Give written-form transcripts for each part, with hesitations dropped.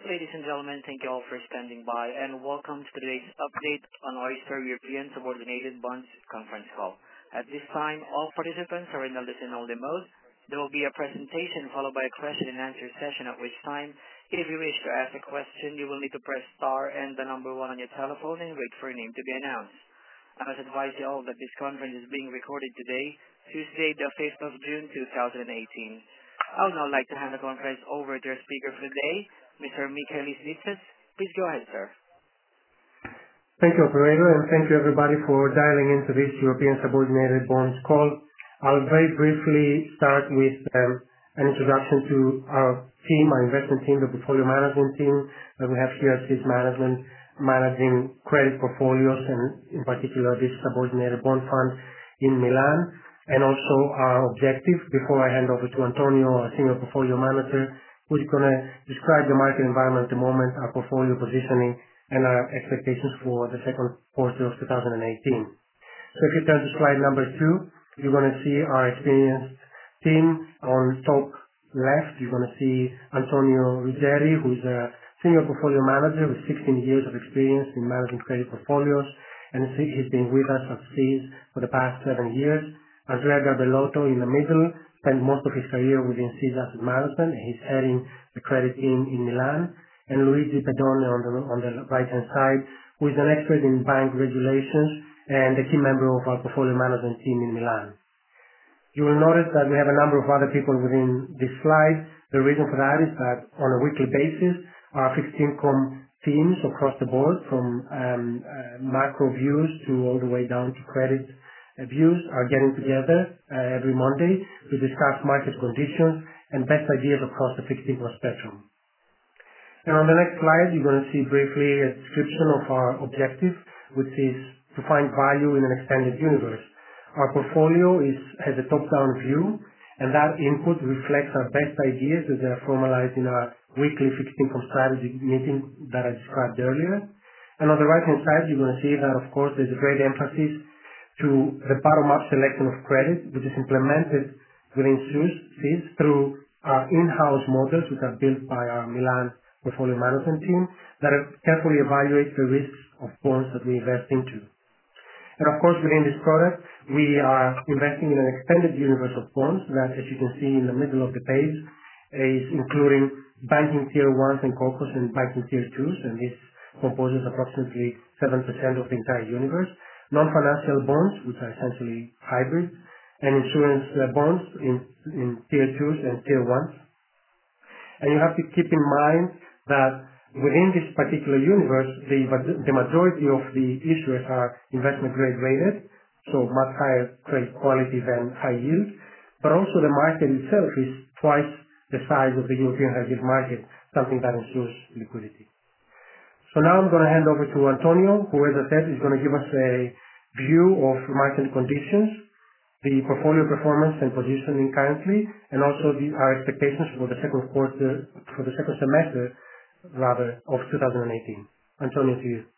Ladies and gentlemen, thank you all for standing by, and welcome to today's update on Oyster European Subordinated Bonds conference call. At this time, all participants are in a listen-only mode. There will be a presentation followed by a question-and-answer session, at which time, if you wish to ask a question, you will need to press star and the number 1 on your telephone and wait for your name to be announced. I must advise you all that this conference is being recorded today, Tuesday, the 5th of June, 2018. I would now like to hand the conference over to our speaker for the day, Mr. Michaelis Nitsas. Please go ahead, sir. Thank you, operator, and thank you everybody for dialing into this European Subordinated Bonds call. I'll very briefly start with an introduction to our team, our investment team, the portfolio management team that we have here at SIS Management, managing credit portfolios and in particular this subordinated bond fund in Milan, and also our objective before I hand over to Antonio, our senior portfolio manager, who's going to describe the market environment at the moment, our portfolio positioning, and our expectations for the second quarter of 2018. So if you turn to slide number 2, you're going to see our experienced team. On top left, you're going to see Antonio Ruggeri, who's a senior portfolio manager with 16 years of experience in managing credit portfolios, and he's been with us at SIS for the past 7 years. Andrea Garbellotto in the middle spent most of his career within SIS Asset Management, and he's heading the credit team in Milan. And Luigi Pedone on the right-hand side, who is an expert in bank regulations and a key member of our portfolio management team in Milan. You will notice that we have a number of other people within this slide. The reason for that is that on a weekly basis, our fixed income teams across the board, from macro views to all the way down to credit views, are getting together every Monday to discuss market conditions and best ideas across the fixed income spectrum. And on the next slide, you're going to see briefly a description of our objective, which is to find value in an extended universe. Our portfolio has a top-down view, and that input reflects our best ideas as they are formalized in our weekly fixed income strategy meeting that I described earlier. And on the right-hand side, you're going to see that, of course, there's a great emphasis to the bottom-up selection of credit, which is implemented within SIS through our in-house models, which are built by our Milan portfolio management team, that carefully evaluate the risks of bonds that we invest into. And of course, within this product, we are investing in an extended universe of bonds that, as you can see in the middle of the page, is including banking tier 1s and COCOs and banking tier 2s, and this composes approximately 7% of the entire universe. Non-financial bonds, which are essentially hybrids, and insurance bonds in tier 2s and tier 1s. And you have to keep in mind that within this particular universe, the majority of the issuers are investment grade rated, so much higher credit quality than high yield, but also the market itself is twice the size of the European high yield market, something that ensures liquidity. So now I'm going to hand over to Antonio, who, as I said, is going to give us a view of market conditions, the portfolio performance and positioning currently, and also our expectations for the second semester of 2018. Antonio, to you.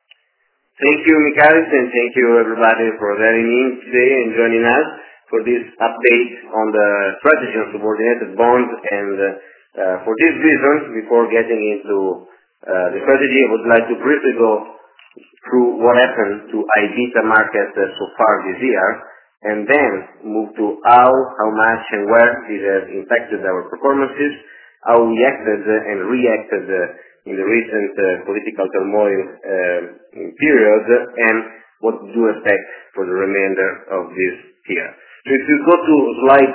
Thank you, Michaelis, and thank you everybody for dialing in today and joining us for this update on the strategy on subordinated bonds. And for this reason, before getting into the strategy, I would like to briefly go through what happened to IBTA market so far this year, and then move to how much and where this has impacted our performances, how we acted and reacted in the recent political turmoil period, and what to do expect for the remainder of this year. So if you go to slide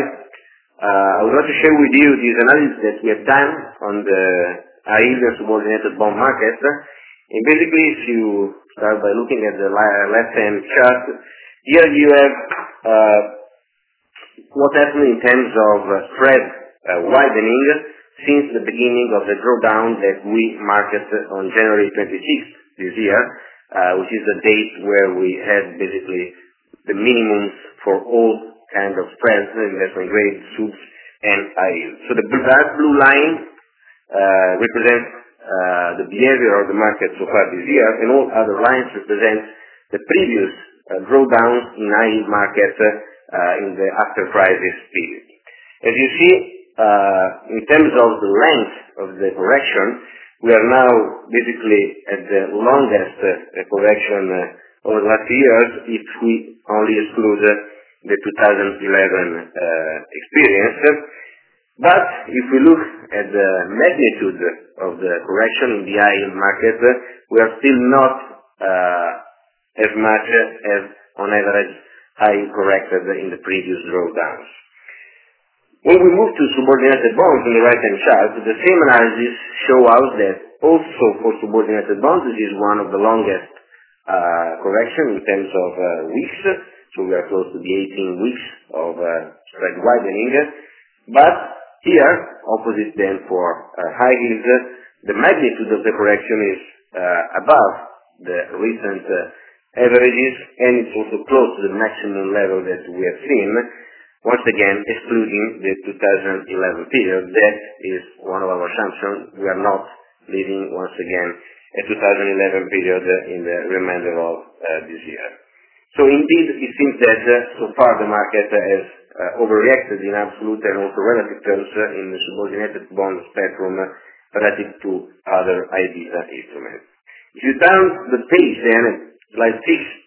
5, I would like to share with you this analysis that we have done on the high-yield and subordinated bond market. And basically, if you start by looking at the left-hand chart, here you have what happened in terms of spread widening since the beginning of the drawdown that we marked on January 26th this year, which is the date where we had basically the minimums for all kinds of spreads, investment grade, subs, and high yield. So the dark blue line represents the behavior of the market so far this year, and all other lines represent the previous drawdowns in high yield market in the after crisis period. As you see, in terms of the length of the correction, we are now basically at the longest correction over the last few years if we only exclude the 2011 experience. But if we look at the magnitude of the correction in the high yield market, we are still not as much as on average high corrected in the previous drawdowns. When we move to subordinated bonds on the right-hand chart, the same analysis show us that also for subordinated bonds, this is one of the longest correction in terms of weeks. So we are close to the 18 weeks of spread widening. But here, opposite then for high yields, the magnitude of the correction is above the recent averages, and it's also close to the maximum level that we have seen. Once again, excluding the 2011 period, that is one of our assumptions. We are not living, once again, a 2011 period in the remainder of this year. So indeed, it seems that so far the market has overreacted in absolute and also relative terms in the subordinated bond spectrum relative to other high beta instruments. If you turn the page then, slide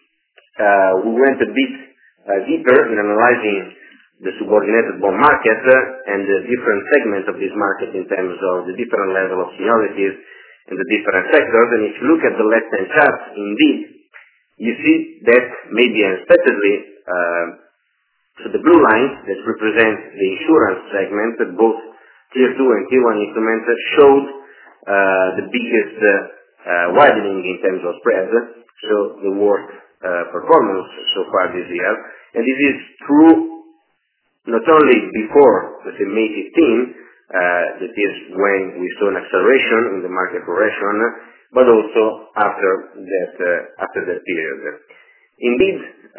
6, we went a bit deeper in analyzing the subordinated bond market and the different segments of this market in terms of the different level of seniorities in the different sectors. And if you look at the left-hand chart, indeed, you see that maybe unexpectedly, so the blue line that represents the insurance segment, both Tier 2 and Tier 1 instruments, showed the biggest widening in terms of spread, so the worst performance so far this year. And this is true not only before, let's say, May 15, that is when we saw an acceleration in the market correction, but also after that period. Indeed,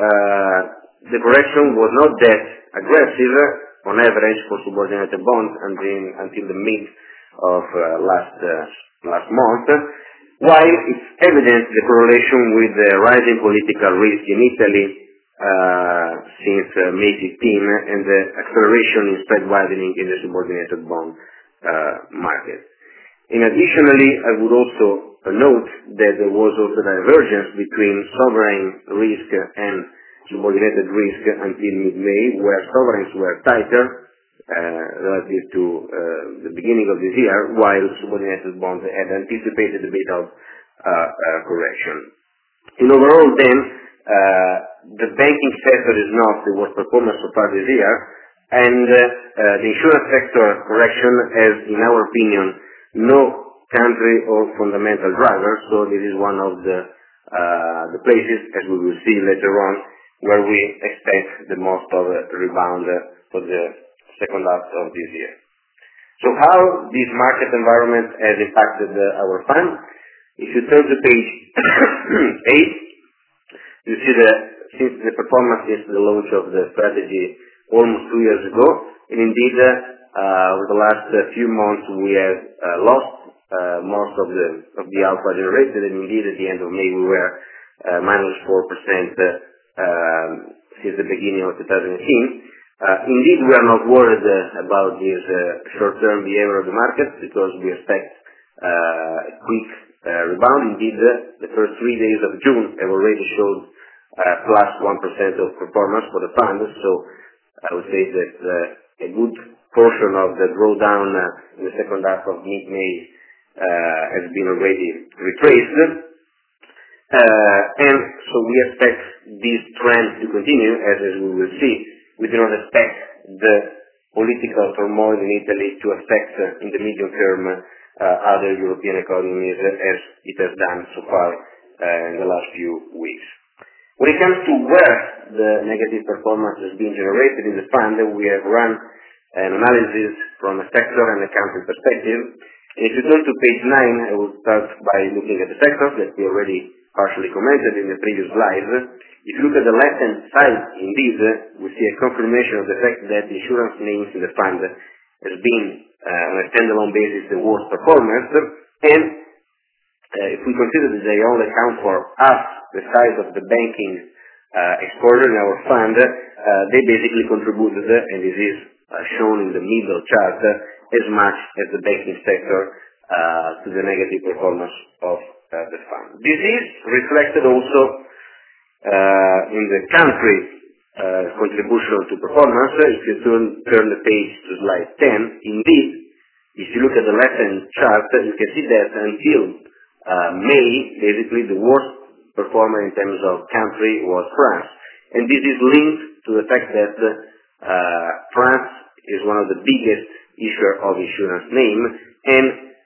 the correction was not that aggressive on average for subordinated bonds until the mid of last month, while it's evident the correlation with the rising political risk in Italy since May 15 and the acceleration in spread widening in the subordinated bond market. Additionally, I would also note that there was also divergence between sovereign risk and subordinated risk until mid-May, where sovereigns were tighter relative to the beginning of this year, while subordinated bonds had anticipated a bit of correction. In overall then, the banking sector is not the worst performance so far this year, and the insurance sector correction has, in our opinion, no country or fundamental driver, so this is one of the places, as we will see later on, where we expect the most of a rebound for the second half of this year. So how this market environment has impacted our fund? If you turn to page 8, you see that since the performance since the launch of the strategy almost 2 years ago, and indeed over the last few months we have lost most of the alpha generated, and indeed at the end of May we were minus 4% since the beginning of 2018. Indeed, we are not worried about this short-term behavior of the market because we expect a quick rebound. Indeed, the first 3 days of June have already showed plus 1% of performance for the fund. So I would say that a good portion of the drawdown in the second half of mid-May has been already retraced. And so we expect this trend to continue, as we will see. We do not expect the political turmoil in Italy to affect in the medium term other European economies as it has done so far in the last few weeks. When it comes to where the negative performance has been generated in the fund, we have run an analysis from a sector and a country perspective. And if you turn to page 9, I will start by looking at the sectors that we already partially commented in the previous slide. If you look at the left-hand side, indeed, we see a confirmation of the fact that the insurance names in the fund has been, on a standalone basis, the worst performance. And if we consider that they only account for half the size of the banking exposure in our fund, they basically contributed, and this is shown in the middle chart, as much as the banking sector to the negative performance of the fund. This is reflected also in the country contribution to performance. If you turn the page to slide 10, indeed, if you look at the left-hand chart, you can see that until May, basically the worst performer in terms of country was France. And this is linked to the fact that France is one of the biggest issuer of insurance name, and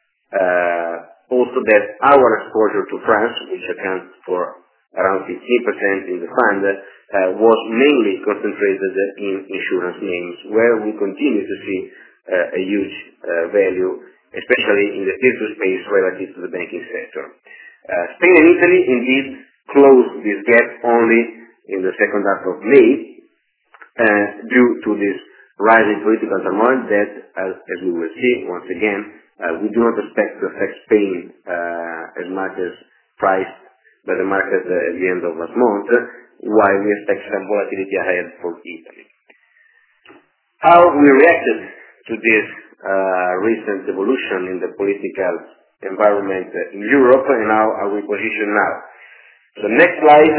also that our exposure to France, which accounts for around 15% in the fund, was mainly concentrated in insurance names, where we continue to see a huge value, especially in the tier 2 space relative to the banking sector. Spain and Italy indeed closed this gap only in the second half of May due to this rising political turmoil that, as we will see once again, we do not expect to affect Spain as much as priced by the market at the end of last month, while we expect some volatility ahead for Italy. How we reacted to this recent evolution in the political environment in Europe, and how are we positioned now? The next slide,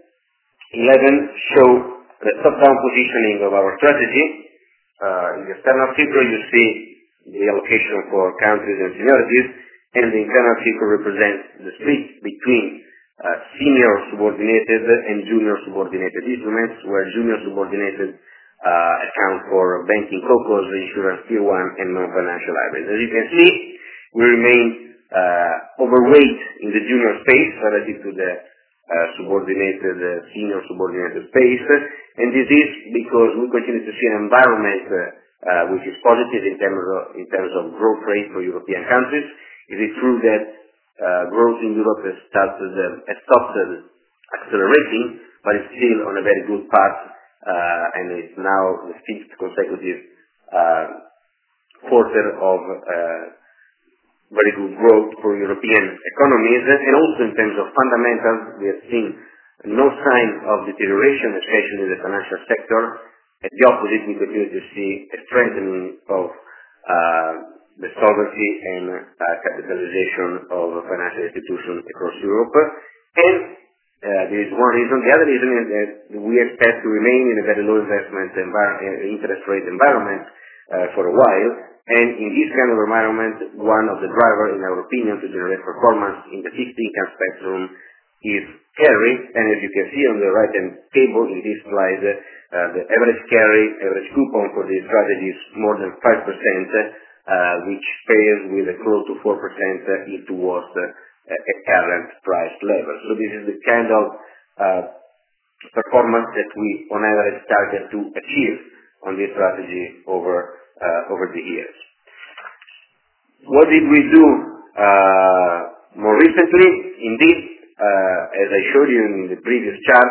11, show the top-down positioning of our strategy. In the external figure, you see the allocation for countries and seniorities, and the internal figure represents the split between senior subordinated and junior subordinated instruments, where junior subordinated account for banking cocos, insurance tier 1, and non-financial hybrids. As you can see, we remain overweight in the junior space relative to the senior subordinated space, and this is because we continue to see an environment which is positive in terms of growth rate for European countries. It is true that growth in Europe has stopped accelerating, but it's still on a very good path, and it's now the 5th consecutive quarter of very good growth for European economies. And also in terms of fundamentals, we have seen no sign of deterioration, especially in the financial sector. At the opposite, we continue to see a strengthening of the solvency and capitalization of financial institutions across Europe. And there is one reason. The other reason is that we expect to remain in a very low interest rate environment for a while. And in this kind of environment, one of the drivers, in our opinion, to generate performance in the fixed income spectrum is carry. And as you can see on the right-hand table in this slide, the average coupon for this strategy is more than 5%, which pairs with a close to 4% if towards a current price level. So this is the kind of performance that we on average target to achieve on this strategy over the years. What did we do more recently? Indeed, as I showed you in the previous chart,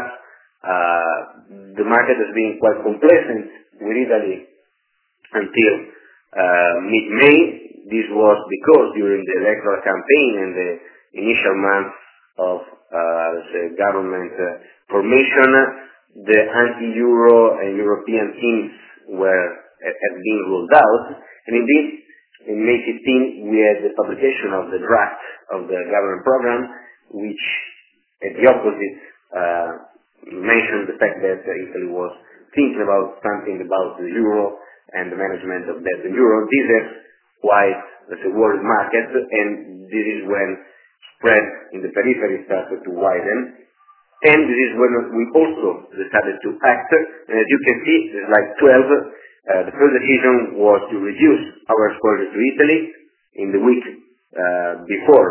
the market has been quite complacent with Italy until mid-May. This was because during the electoral campaign and the initial months of government formation, the anti-Euro and European themes have been ruled out. And indeed, in May 15, we had the publication of the draft of the government program, which, at the opposite, mentioned the fact that Italy was thinking about something about the euro and the management of debt in euro. This has quite the world market, and this is when spread in the periphery started to widen. And this is when we also decided to act. And as you can see, slide 12, the first decision was to reduce our exposure to Italy. In the week before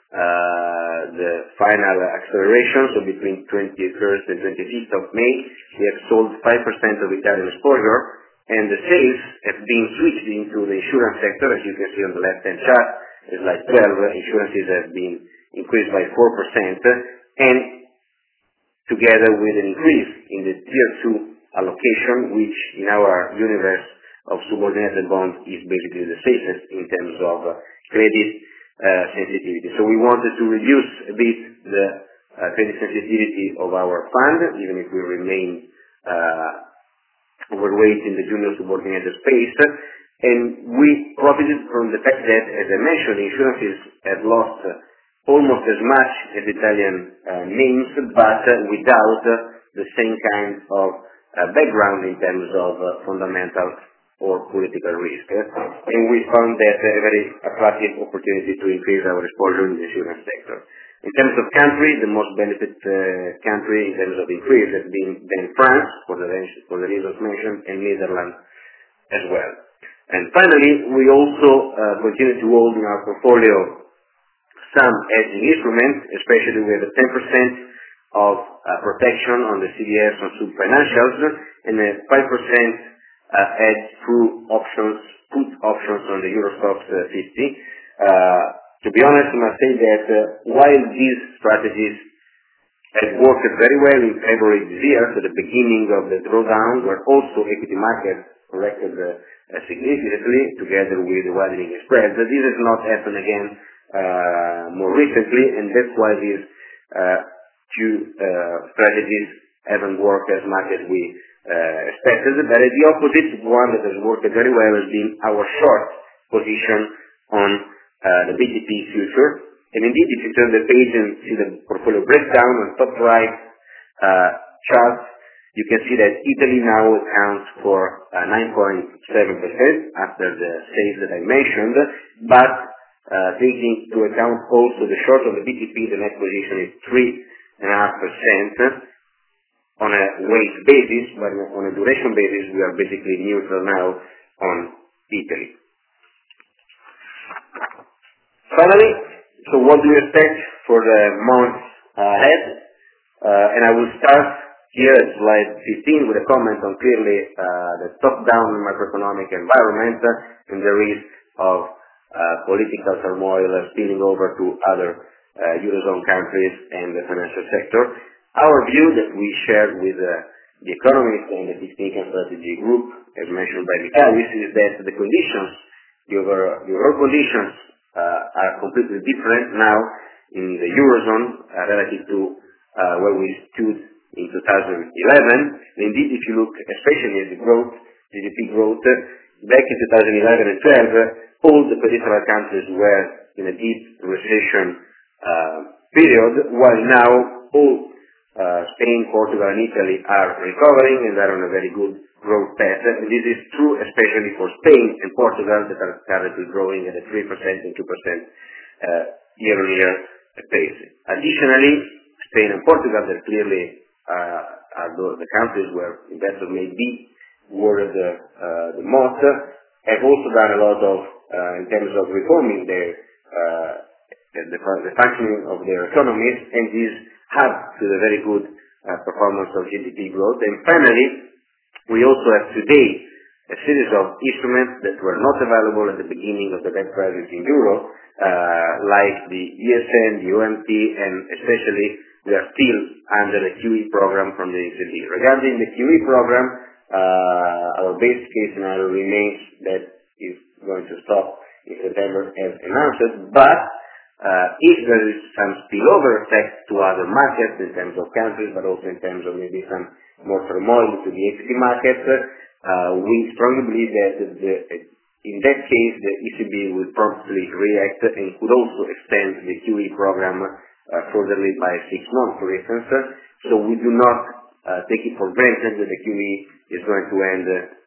the final acceleration, so between 21st and 25th of May, we have sold 5% of Italian exposure, and the sales have been switched into the insurance sector. As you can see on the left-hand chart, slide 12, insurances have been increased by 4%, and together with an increase in the tier 2 allocation, which in our universe of subordinated bonds is basically the safest in terms of credit sensitivity. So we wanted to reduce a bit the credit sensitivity of our fund, even if we remain overweight in the junior subordinated space. And we profited from the fact that, as I mentioned, insurances have lost almost as much as Italian names, but without the same kind of background in terms of fundamental or political risk. And we found that a very attractive opportunity to increase our exposure in the insurance sector. In terms of country, the most benefited country in terms of increase has been France, for the reasons mentioned, and Netherlands as well. And finally, we also continue to hold in our portfolio some hedging instruments, especially we have a 10% of protection on the CDS on sub-financials and a 5% hedge through options, put options on the Eurostoxx 50. To be honest, I must say that while these strategies have worked very well in February this year, so the beginning of the drawdown, where also equity markets corrected significantly together with the widening spreads, this has not happened again more recently, and that's why these two strategies haven't worked as much as we expected. But the opposite one that has worked very well has been our short position on the BTP future. And indeed, if you turn the page and see the portfolio breakdown on top right chart, you can see that Italy now accounts for 9.7% after the sales that I mentioned, but taking into account also the short of the BTP, the net position is 3.5% on a weight basis, but on a duration basis, we are basically neutral now on Italy. Finally, so what do you expect for the months ahead? And I will start here at slide 15 with a comment on clearly the top-down macroeconomic environment and the risk of political turmoil spilling over to other Eurozone countries and the financial sector. Our view that we shared with the economists and the fixed income strategy group, as mentioned by Michalis, is that the conditions, the overall conditions are completely different now in the Eurozone relative to where we stood in 2011. Indeed, if you look especially at the growth, GDP growth, back in 2011 and 12, all the peripheral countries were in a deep recession period, while now all Spain, Portugal and Italy are recovering and are on a very good growth path. And this is true especially for Spain and Portugal that are currently growing at a 3% and 2% year-on-year pace. Additionally, Spain and Portugal that clearly are the countries where investors may be worried the most, have also done a lot of in terms of reforming their the functioning of their economies, and this have to the very good performance of GDP growth. And finally, we also have today a series of instruments that were not available at the beginning of the debt crisis in Euro, like the ESN, the OMT, and especially we are still under the QE program from the ECB. Regarding the QE program, our base case scenario remains that it's going to stop in September as announced, but if there is some spillover effect to other markets in terms of countries, but also in terms of maybe some more turmoil to the equity market, we strongly believe that in that case the ECB will promptly react and could also extend the QE program furtherly by 6 months, for instance. So we do not take it for granted that the QE is going to end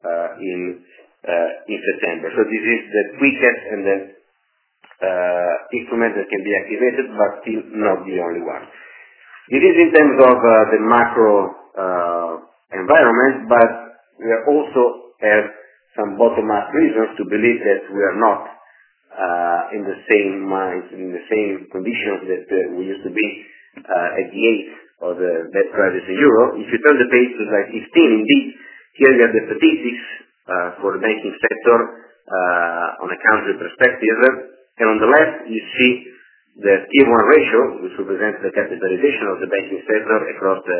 in September. So this is the quickest and the instrument that can be activated, but still not the only one. It is in terms of the macro environment, but we also have some bottom-up reasons to believe that we are not in the same conditions that we used to be at the age of the debt crisis in Euro. If you turn the page to slide 15, indeed, here you have the statistics for the banking sector on a country perspective. And on the left, you see the Tier 1 ratio, which represents the capitalization of the banking sector across the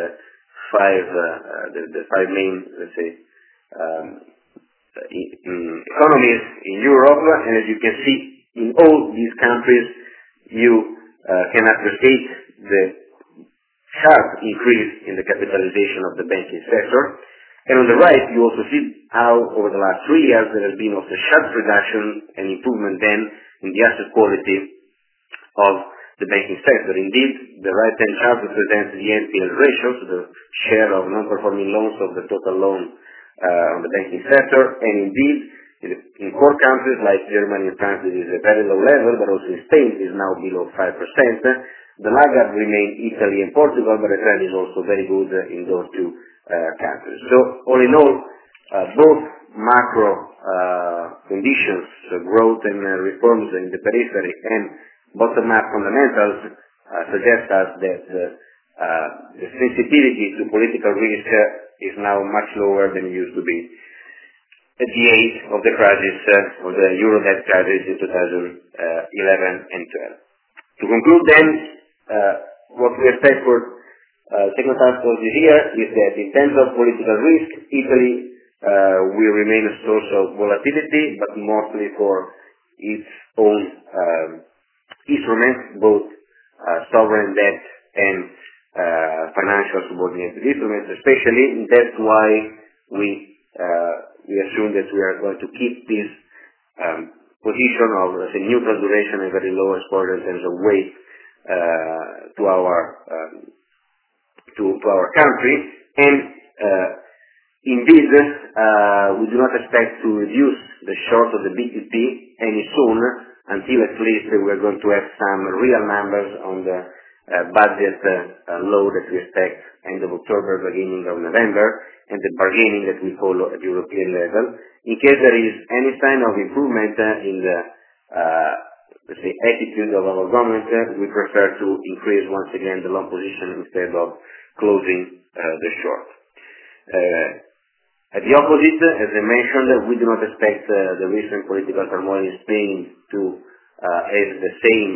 five main, let's say, economies in Europe. And as you can see, in all these countries, you can appreciate the sharp increase in the capitalization of the banking sector. And on the right, you also see how over the last 3 years there has been also sharp reduction and improvement then in the asset quality of the banking sector. Indeed, the right-hand chart represents the NPL ratio, so the share of non-performing loans of the total loan on the banking sector. And indeed, in core countries like Germany and France, it is a very low level, but also in Spain it is now below 5%. The laggard remain Italy and Portugal, but the trend is also very good in those two countries. So all in all, both macro conditions, growth and reforms in the periphery, and bottom-up fundamentals suggest us that the sensitivity to political risk is now much lower than it used to be at the age of the crisis, of the Euro debt crisis in 2011 and 12. To conclude then, what we expect for second half of this year is that in terms of political risk, Italy will remain a source of volatility, but mostly for its own instruments, both sovereign debt and financial subordinated instruments, especially. That's why we assume that we are going to keep this position of a neutral duration and very low exposure in terms of weight to our country. And indeed, we do not expect to reduce the short of the BTP any soon, until at least we are going to have some real numbers on the budget law that we expect end of October, beginning of November, and the bargaining that we follow at European level. In case there is any sign of improvement in the let's say attitude of our government, we prefer to increase once again the long position instead of closing the short. At the opposite, as I mentioned, we do not expect the recent political turmoil in Spain to have the same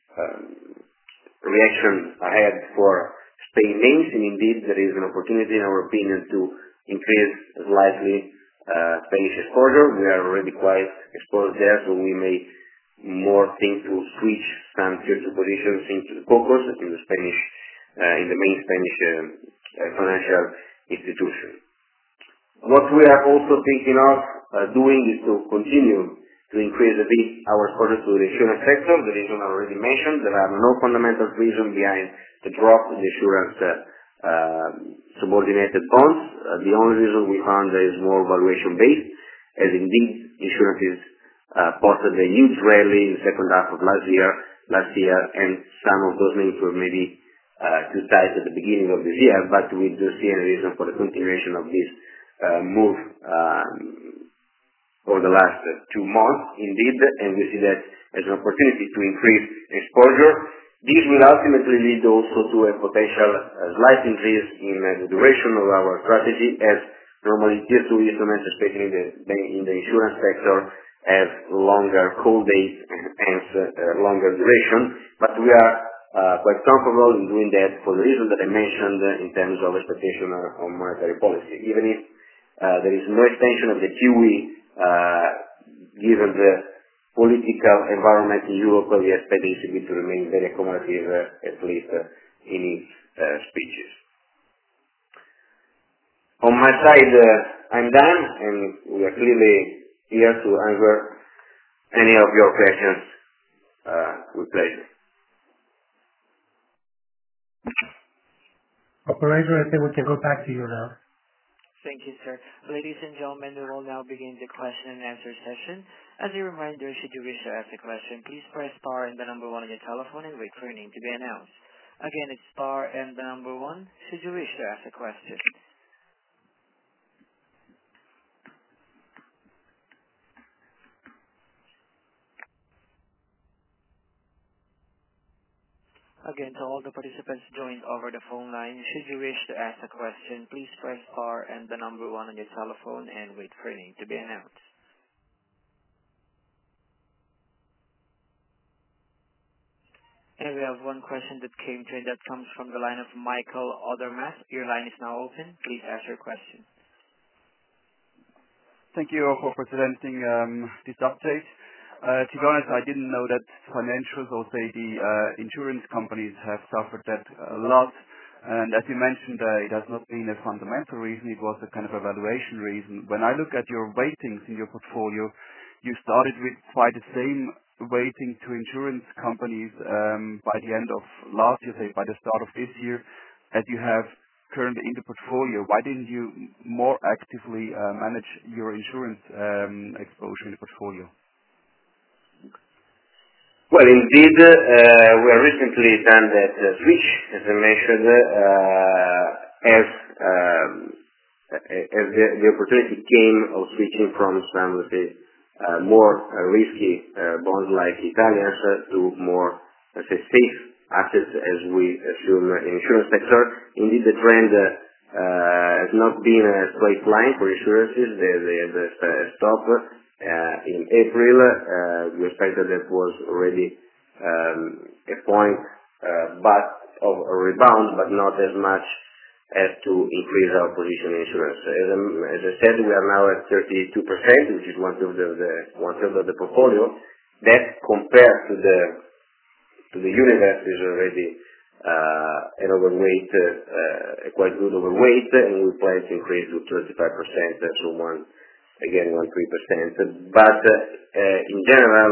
reaction ahead for Spain names, and indeed there is an opportunity, in our opinion, to increase slightly Spanish exposure. We are already quite exposed there, so we may more think to switch some tier 2 positions into the focus in the Spanish, in the main Spanish financial institution. What we are also thinking of doing is to continue to increase a bit our exposure to the insurance sector. The reason I already mentioned, there are no fundamental reasons behind the drop in the insurance subordinated bonds. The only reason we found is more valuation based, as indeed insurance is posted a huge rally in the second half of last year, and some of those names were maybe too tight at the beginning of this year, but we do see a reason for the continuation of this move over the last 2 months, indeed, and we see that as an opportunity to increase exposure. This will ultimately lead also to a potential slight increase in the duration of our strategy, as normally tier 2 instruments, especially in the insurance sector, have longer call dates and hence longer duration. But we are quite comfortable in doing that for the reason that I mentioned in terms of expectation on monetary policy. Even if there is no extension of the QE, given the political environment in Europe, we expect the ECB to remain very accommodative, at least in its speeches. On my side, I'm done, and we are clearly here to answer any of your questions with pleasure. Operator, I think we can go back to you now. Thank you, sir. Ladies and gentlemen, we will now begin the question and answer session. As a reminder, should you wish to ask a question, please press star and the number 1 on your telephone and wait for your name to be announced. Again, it's star and the number 1 should you wish to ask a question. Again, to all the participants joined over the phone line, should you wish to ask a question, please press star and the number 1 on your telephone and wait for your name to be announced. And we have one question that came through, that comes from the line of Michael Odermatt. Your line is now open. Please ask your question. Thank you for presenting this update. To be honest, I didn't know that financials, or say the insurance companies, have suffered that a lot. And as you mentioned, it has not been a fundamental reason, it was a kind of a valuation reason. When I look at your weightings in your portfolio, you started with quite the same weighting to insurance companies by the end of last year, say by the start of this year, as you have currently in the portfolio. Why didn't you more actively manage your insurance exposure in the portfolio? Well, indeed, we have recently done that switch, as I mentioned, as the opportunity came of switching from some, let's say, more risky bonds like Italians to more, let's say, safe assets as we assume in insurance sector. Indeed, the trend has not been a straight line for insurances. They have stopped. In April, we expected that was already a point but of a rebound, but not as much as to increase our position in insurance. As I said, we are now at 32%, which is one third of the portfolio. That compared to the universe is already an overweight, a quite good overweight, and we plan to increase to 35%, so 1.3%. But in general,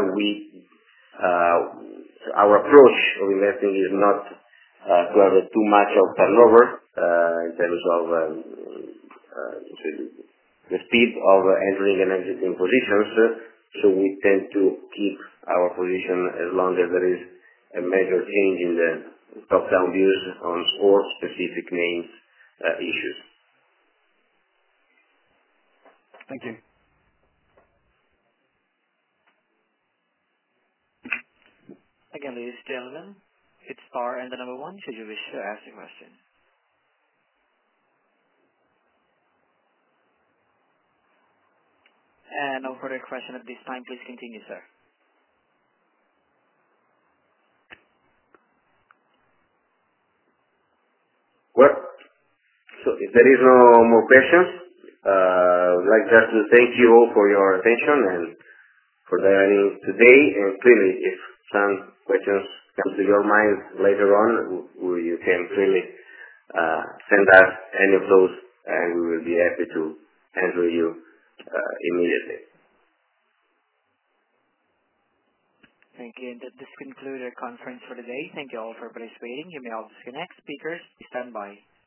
our approach of investing is not to have too much of turnover in terms of the speed of entering and exiting positions. So we tend to keep our position as long as there is a major change in the top-down views on or specific names issues. Thank you. Again, ladies and gentlemen, it's star and the number 1 should you wish to ask a question. And no further question at this time. Please continue, sir. Well, so if there is no more questions, I'd like just to thank you all for your attention and for dialing today. And clearly, if some questions come to your mind later on, you can clearly send us any of those, and we will be happy to answer you immediately. Thank you. And this concludes our conference for today. Thank you all for participating. You may all disconnect. Speakers, stand by.